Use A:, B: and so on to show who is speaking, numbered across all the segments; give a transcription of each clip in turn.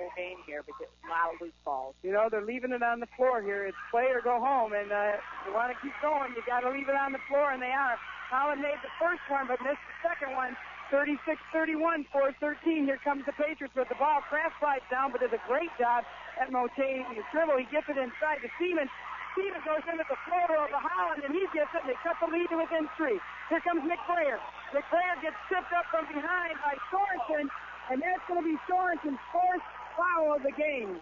A: whole game here because a lot of loose balls.
B: You know, they're leaving it on the floor here. It's play or go home, and you want to keep going, you got to leave it on the floor, and they are. Holland made the first one, but missed the second one. 36-31, 4-13. Here comes the Patriots with the ball. Kraft slides down, but does a great job at rotating his dribble. He gets it inside to Seaman. Seaman goes into the floater over Holland, and he gets it, and they cut the lead to within 3. Here comes McBrayer. McBrayer gets tipped up from behind by Sorensen, and that's going to be Sorensen's fourth foul of the game.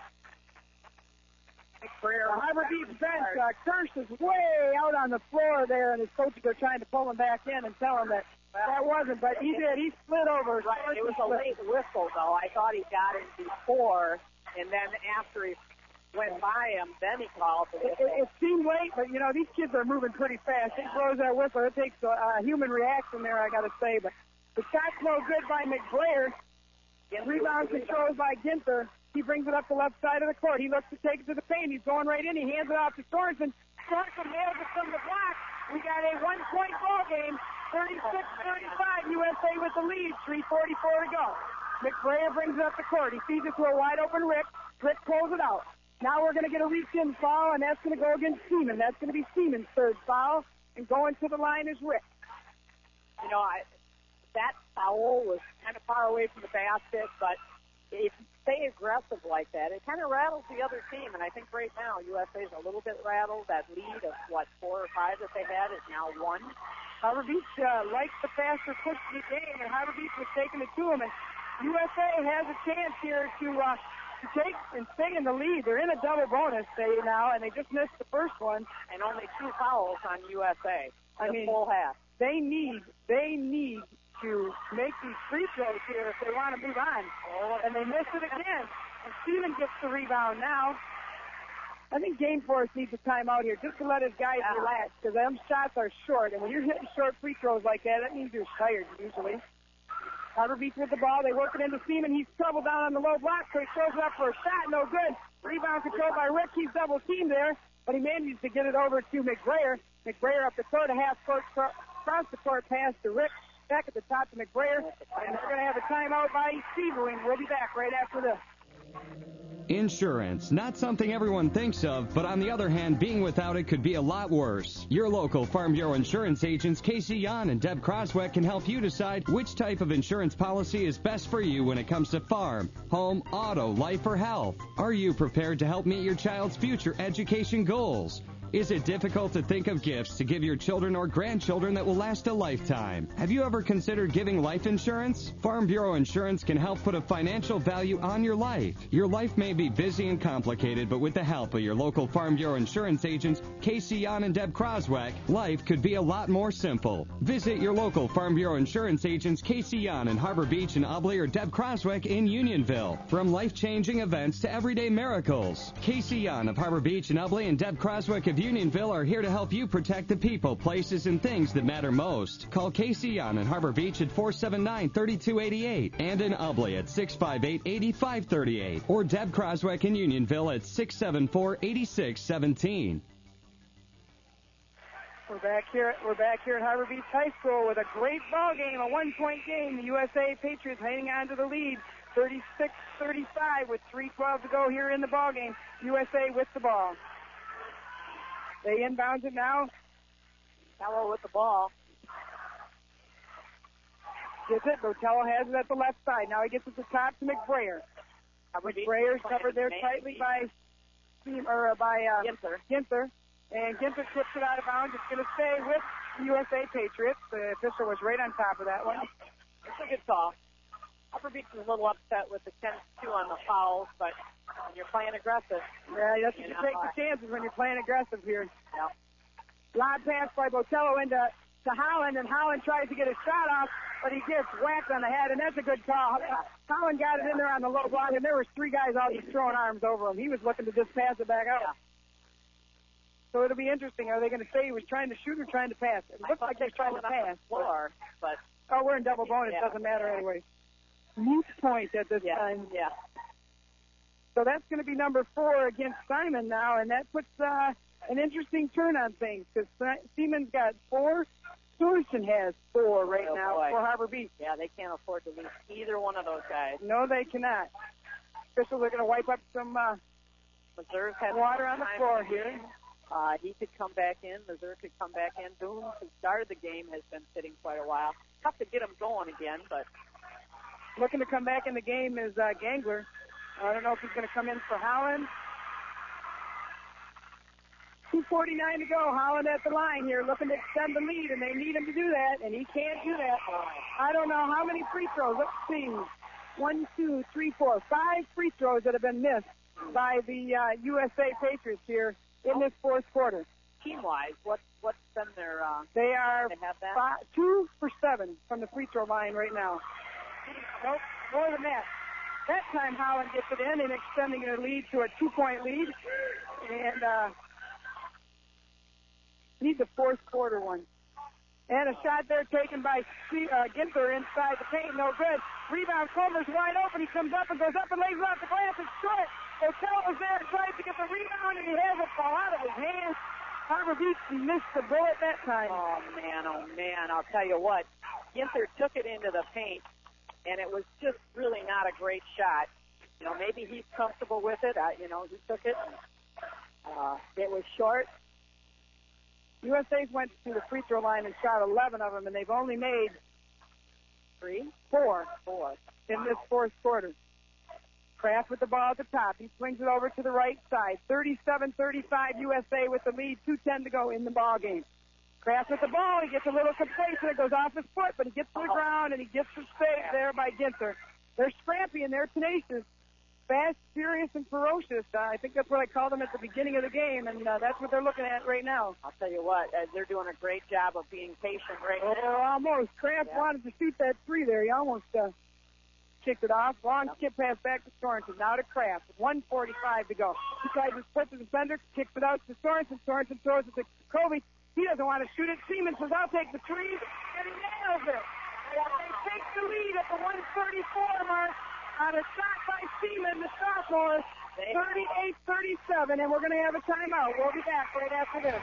B: McBrayer. The Harbor Beach bench, Kirsch is way out on the floor there, and his coaches are trying to pull him back in and tell him that wasn't, but he did. He slid over.
A: Right. It was a late whistle, though. I thought he got it before, and then after he went by him, then he called the whistle.
B: It seemed late, but, you know, these kids are moving pretty fast. He blows that whistle. It takes a human reaction there, I got to say. But the shot's no good by McBrayer. Rebound controlled by Ginther. He brings it up the left side of the court. He looks to take it to the paint. He's going right in. He hands it off to Sorensen. Sorensen nails it from the block. We got a 1-point ball game. 36-35, USA with the lead. 3:44 to go. McBrayer brings it up the court. He feeds it to a wide-open Rick. Rick pulls it out. Now we're going to get a reach-in foul, and that's going to go against Seaman. That's going to be Seaman's third foul. And going to the line is Rick.
A: You know, that foul was kind of far away from the basket, but if you stay aggressive like that, it kind of rattles the other team. And I think right now USA's a little bit rattled. That lead of, 4 or 5 that they had is now 1.
B: Harbor Beach likes the faster push of the game, and Harbor Beach was taking it to them. And USA has a chance here to take and stay in the lead. They're in a double bonus now, and they just missed the first one.
A: And only 2 fouls on USA. I mean, full half.
B: They need to make these free throws here if they want to move on. And they missed it again. And Steven gets the rebound now. I think Game Force needs a timeout here just to let his guys relax, because them shots are short. And when you're hitting short free throws like that means you're tired usually. Harbor Beach with the ball. They work it into Seaman. He's trouble down on the low block, so he throws it up for a shot. No good. Rebound controlled by Rick. He's double teamed there, but he manages to get it over to McBrayer. McBrayer up the court, a half court across the court pass to Rick. Back at the top to McBrayer. And they're going to have a timeout by Sebring. We'll be back right after this.
C: Insurance, not something everyone thinks of, but on the other hand, being without it could be a lot worse. Your local Farm Bureau insurance agents, Casey Yan and Deb Crosweck, can help you decide which type of insurance policy is best for you when it comes to farm, home, auto, life, or health. Are you prepared to help meet your child's future education goals? Is it difficult to think of gifts to give your children or grandchildren that will last a lifetime? Have you ever considered giving life insurance? Farm Bureau Insurance can help put a financial value on your life. Your life may be busy and complicated, but with the help of your local Farm Bureau Insurance agents, Casey Yan and Deb Crosweck, life could be a lot more simple. Visit your local Farm Bureau Insurance agents, Casey Yan in Harbor Beach and Ubley, or Deb Crosweck in Unionville. From life-changing events to everyday miracles, Casey Yan of Harbor Beach and Ubley and Deb Crosweck of Unionville are here to help you protect the people, places, and things that matter most. Call Casey Yan in Harbor Beach at 479-3288 and in Ubley at 658-8538 or Deb Crosweck in Unionville at 674-8617.
B: We're back here at Harbor Beach High School with a great ball game, a 1-point game. The USA Patriots hanging on to the lead, 36-35 with 3:12 to go here in the ball game. USA with the ball. They inbound it now.
A: Botello with the ball.
B: Gets it. Botello has it at the left side. Now he gets it to top to McBrayer. McBrayer's covered there tightly by Ginther. And Ginther flips it out of bounds. It's going to stay with the USA Patriots. The official was right on top of that one.
A: It's a good call. Upper Beach is a little upset with the 10-2 on the fouls, but when you're playing aggressive.
B: Yeah, that's what you take the chances when you're playing aggressive here.
A: Yeah.
B: Lob pass by Botello into Holland, and Holland tries to get a shot off, but he gets whacked on the head, and that's a good call. Holland got it in there on the low block, and there were 3 guys out just throwing arms over him. He was looking to just pass it back out. Yeah. So it'll be interesting. Are they going to say he was trying to shoot or trying to pass? It looks like they're trying to pass.
A: But
B: we're in double bonus. Yeah. Doesn't matter anyway. Moot point at this time.
A: Yeah.
B: So that's going to be number 4 against Simon now, and that puts an interesting turn on things because Siemens got 4. Sorensen has 4 right now for Harbor Beach.
A: Yeah, they can't afford to lose either one of those guys.
B: No, they cannot. Officials are going to wipe up some
A: Missouri had
B: water on the floor here.
A: He could come back in. Missouri could come back in. Boone, who started the game, has been sitting quite a while. Tough to get him going again, but
B: looking to come back in the game is Gangler. I don't know if he's going to come in for Holland. 2:49 to go. Holland at the line here, looking to extend the lead, and they need him to do that, and he can't do that. I don't know how many free throws. Let's see. 1, 2, 3, 4, 5 free throws that have been missed by the USA Patriots here in this fourth quarter.
A: Team-wise, what's been their?
B: They are
A: they have that?
B: 2 for 7 from the free throw line right now. Nope, more than that. That time Holland gets it in and extending their lead to a 2-point lead, and needs a fourth quarter one. And a shot there taken by Ginther inside the paint. No good. Rebound. Comer's wide open. He comes up and goes up and lays it off the glass. It's short. O'Tell was there and tried to get the rebound, and he has it fall out of his hands. Harbor Beach missed the bullet that time.
A: Oh, man. I'll tell you what. Ginther took it into the paint, and it was just really not a great shot. You know, maybe he's comfortable with it. He took it. It was short.
B: USA's went to the free throw line and shot 11 of them, and they've only made 4 in this fourth quarter. Kraft with the ball at the top. He swings it over to the right side. 37-35 USA with the lead. 2:10 to go in the ball game. Kraft with the ball. He gets a little complacent. It goes off his foot, but he gets to the ground, and he gets the save there by Ginther. They're scrappy, and they're tenacious. Fast, furious, and ferocious. I think that's what I called them at the beginning of the game, and that's what they're looking at right now.
A: I'll tell you what, they're doing a great job of being patient right now.
B: Almost. Kraft wanted to shoot that three there. He almost kicked it off. Long skip pass back to Sorensen. Now to Kraft. 1:45 to go. He tries to split the defender, kicks it out to Sorensen. Sorensen throws it to Kobe. He doesn't want to shoot it. Seaman says, I'll take the three, and he nails it. They take the lead at the 1:34 mark. On a shot by Seaman, the sophomore, 38-37, and we're going to have a timeout. We'll be back right after this.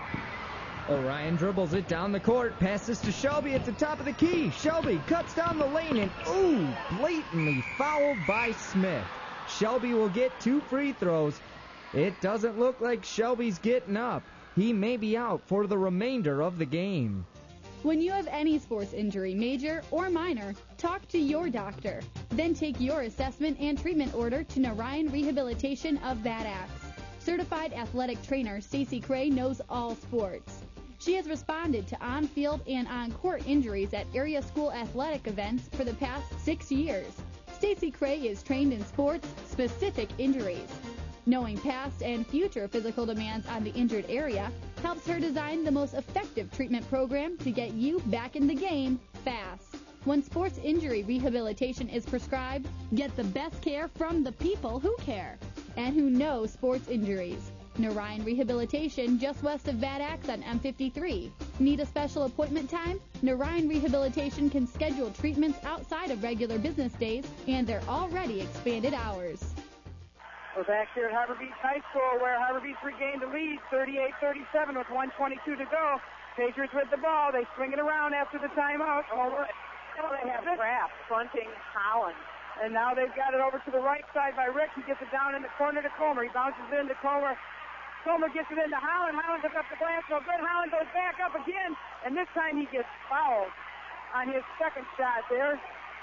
D: Orion dribbles it down the court, passes to Shelby at the top of the key. Shelby cuts down the lane and, blatantly fouled by Smith. Shelby will get 2 free throws. It doesn't look like Shelby's getting up. He may be out for the remainder of the game.
E: When you have any sports injury, major or minor, talk to your doctor. Then take your assessment and treatment order to Narayan Rehabilitation of Bad Axe. Certified athletic trainer Stacy Cray knows all sports. She has responded to on-field and on-court injuries at area school athletic events for the past 6 years. Stacy Cray is trained in sports-specific injuries. Knowing past and future physical demands on the injured area helps her design the most effective treatment program to get you back in the game fast. When sports injury rehabilitation is prescribed, get the best care from the people who care and who know sports injuries. Narayan Rehabilitation, just west of Bad Axe on M53. Need a special appointment time? Narayan Rehabilitation can schedule treatments outside of regular business days and their already expanded hours.
B: We're back here at Harbor Beach High School where Harbor Beach regained the lead, 38-37 with 1:22 to go. Patriots with the ball. They swing it around after the timeout.
A: They have Kraft fronting Holland.
B: And now they've got it over to the right side by Rick. He gets it down in the corner to Comer. He bounces it into Comer. Comer gets it into Holland. Holland picks up the glass. No good. Holland goes back up again. And this time he gets fouled on his second shot there.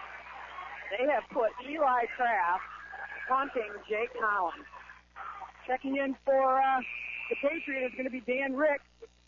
A: They have put Eli Kraft fronting Jake Holland.
B: Checking in for the Patriot is going to be Dan Rick.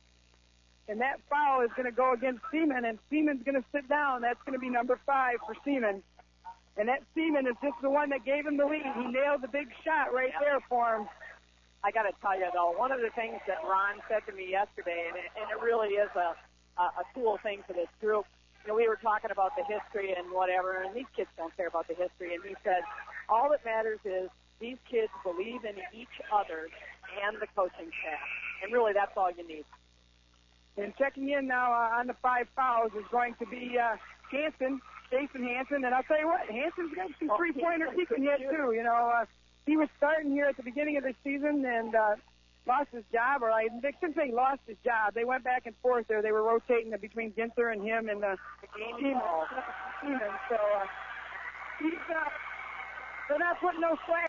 B: And that foul is going to go against Seaman, and Seaman's going to sit down. That's going to be number 5 for Seaman. And that Seaman is just the one that gave him the lead. He nailed the big shot right there for him.
A: I got to tell you, though, one of the things that Ron said to me yesterday, and it really is a cool thing for this group, you know, we were talking about the history and whatever, and these kids don't care about the history, and he said, all that matters is these kids believe in each other and the coaching staff. And really, that's all you need.
B: And checking in now on the 5 fouls is going to be Hansen, Jason Hansen. And I'll tell you what, Hansen's got some three-pointers he can hit, too. You know, he was starting here at the beginning of the season and lost his job, or I shouldn't say lost his job. They went back and forth there. They were rotating between Ginther and him and the team. So he's They're not putting no flag